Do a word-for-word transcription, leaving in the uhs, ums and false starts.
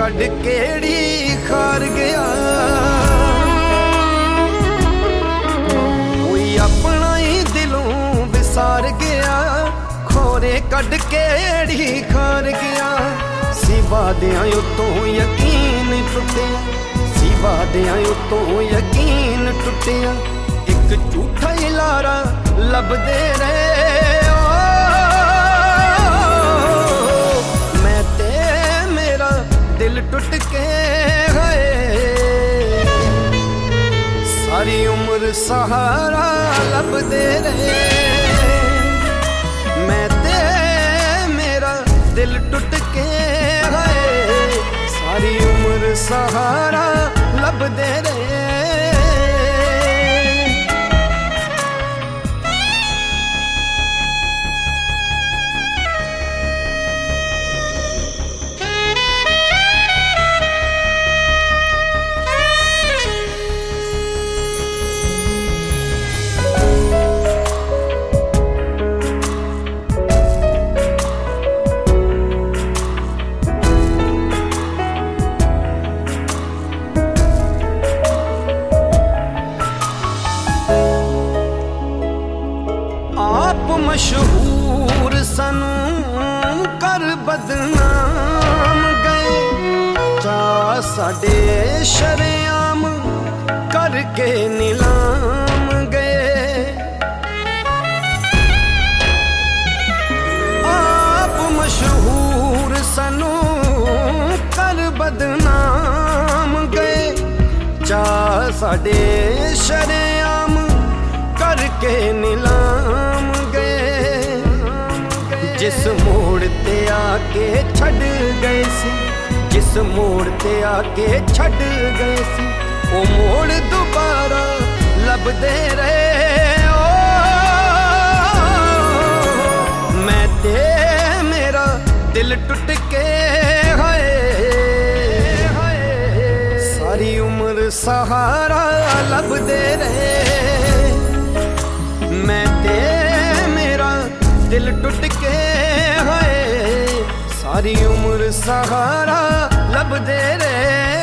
कड केड़ी खार गया। कोई अपना ही दिलों विसार गया, खोरे कड केड़ी खार गया। सिवा दियां उतों यकीन टुटिया, सिवा दियां उतों यकीन टुटिया। एक झूठा ही लारा लभदे रहे, मैं ते मेरा दिल टुट के गए। सारी उम्र सहारा लभदे रहे, मैं ते मेरा दिल टुट के गए। सारी उम्र सहारा लभदे रहे। मशहूर सनू कर बदनाम गए, चा साडे शरेआम करके नीलाम गए। आप मशहूर सनू कर बदनाम गए, चा साडे शरेआम करके नीलाम गए। जिस मोड़ ते आके छड़ गए सी, जिस मोड़ ते आके छड़ गए सी, ओ मोड़ दोबारा लभदे रहे। ओ मैं ते मेरा दिल टुट के गए। सारी उम्र सहारा लभदे रहे, मैं ते मेरा दिल टुट के गए। सारी उम्र सहारा लभदे रहे।